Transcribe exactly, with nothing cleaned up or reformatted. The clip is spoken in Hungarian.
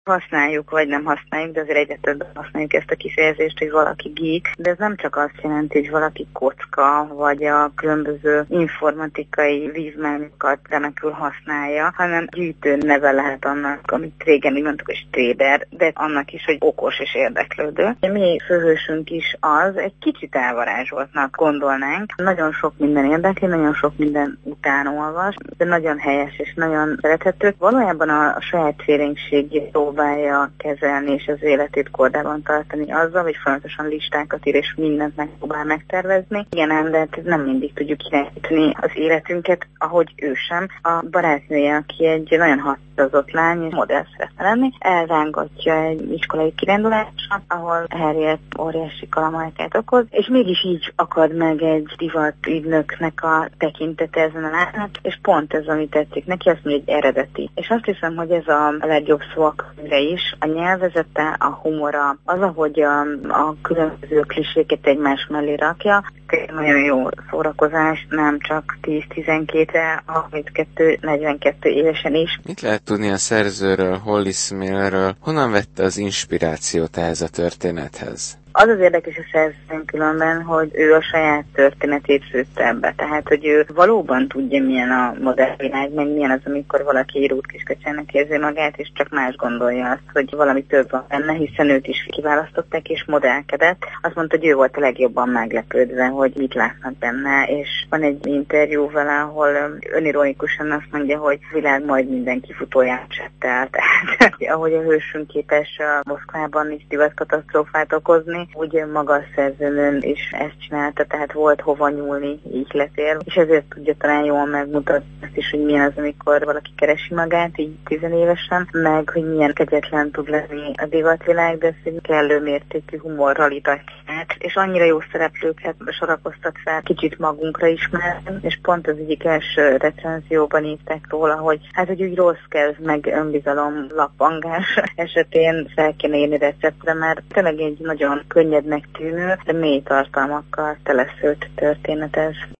Használjuk, vagy nem használjuk, de azért egyre többen használjuk ezt a kifejezést, hogy valaki geek, de ez nem csak azt jelenti, hogy valaki kocka, vagy a különböző informatikai vívmányokat remekül használja, hanem gyűjtő neve lehet annak, amit régen így mondtuk, hogy trader, de annak is, hogy okos és érdeklődő. Mi főhősünk is az, egy kicsit elvarázsoltnak gondolnánk. Nagyon sok minden érdekli, nagyon sok minden utánolvas, de nagyon helyes és nagyon szerethető. Valójában a, a saját félénkségét próbálja kezelni és az életét kordában tartani azzal, hogy folyamatosan listákat ír és mindent megpróbál megtervezni. Igen, ám, de nem mindig tudjuk irányítani az életünket, ahogy ő sem. A barátnője, aki egy nagyon határozott lány, és modell szeretne lenni, elrángatja egy iskolai kirándulásra, ahol Harriet óriási kalamajkát okoz, és mégis így akad meg egy divat ügynöknek a tekintete ezen a lánynak, és pont ez, ami tetszik neki, azt mondja, hogy eredeti. És azt hiszem, hogy ez a legjobb szó a könyvre is, a nyelvezete, a humora, az, ahogy a, a különböző kliséket egymás mellé rakja, nagyon jó szórakozás, nem csak tíz-tizenkettőre, harminckettő negyvenkettő évesen is. Mit lehet tudni a szerzőről, Hollis Millről? Honnan vette az inspirációt ehhez a történethez? Az az érdekes a szerzőn különben, hogy ő a saját történetét főtte ebbe. Tehát, hogy ő valóban tudja, milyen a modern világ, meg milyen az, amikor valaki írút kiskacsának érzi magát, és csak más gondolja azt, hogy valami több van benne, hiszen őt is kiválasztották, és modellkedett. Azt mondta, hogy ő volt a legjobban meglepődve, hogy mit látnak benne, és van egy interjú vele, ahol önironikusan azt mondja, hogy a világ majd minden kifutóját csettel. Tehát, ahogy a hősünk képes a Moszkvában is divatkatasztrófát okozni, úgy maga a szerzőnő is ezt csinálta, tehát volt hova nyúlni ihletér, és ezért tudja talán jól megmutatni azt is, hogy milyen az, amikor valaki keresi magát, így tizenévesen, meg hogy milyen kegyetlen tud lenni a divatvilág, de ezt egy kellő mértékű humorral itatják, és annyira jó szereplőket sorakoztat fel, kicsit magunkra ismerni, és pont az egyik első recenzióban írták róla, hogy hát, hogy úgy rossz kezd, meg önbizalom lappangás esetén fel kéne írni receptre, mert tényleg egy nagyon könnyednek tűnő, de mély tartalmakkal teleszült történet ez.